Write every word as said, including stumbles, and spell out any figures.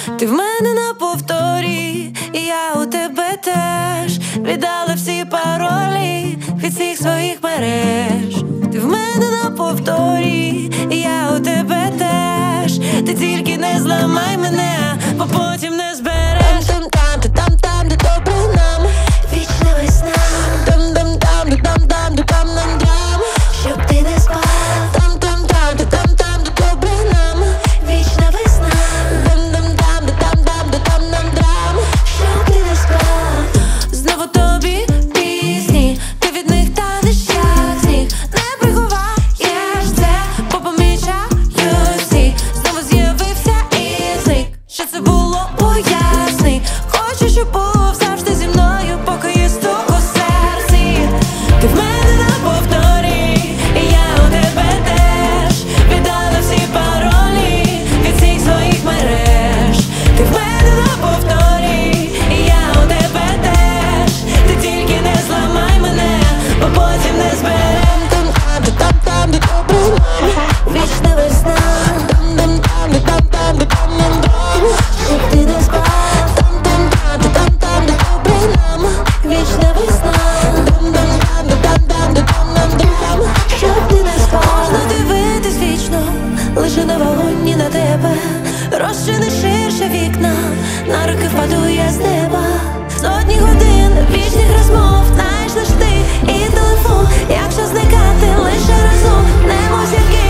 Ти в мене на повторі, і я у тебе теж. Віддала всі паролі від всіх своїх мереж. Ти в мене на повторі, і я у тебе теж. Ти тільки не зламай мене, бо потім не збереш. Там-там, ти там-там, де добре нам, вічна весна. Там-там-там, де там-там, де там нам драм, щоб ти не спав. Там-там-там, де там-там, де добре нам, вічна весна. Там-там-там, де там-там, де там нам драм, щоб ти не спав. Знову тобі пісні, ти від них танеш як сніг. Не приховаєш це, бо помічаю всі. Знову з'явився і зник. Що це було, поясни. Хочу, щоб був завжди зі мною, поки є стук у серці. Ти в мене на повторі, і я у тебе теж. Віддала всі паролі від всіх своїх мереж. Ти в мене на повторі, і я у тебе теж. Ти тільки не зламай мене, бо потім не зберем. Там-там, де там-там, де добре нам, вічна весна. Там-там-там, де там-там, де там нам драм, щоб ти не спав. Там-там-там, де там-там, де добре нам, вічна весна. Там-там-там, де там-там, де там нам драм, щоб ти не спав. Можна дивитись вічно, лише на вогонь, на тебе. Розчини ширше вікна, на руки впаду я з неба. Сотні годин вічних розмов, знаєш лиш ти і телефон. Якщо зникати лише разом, немо зірки.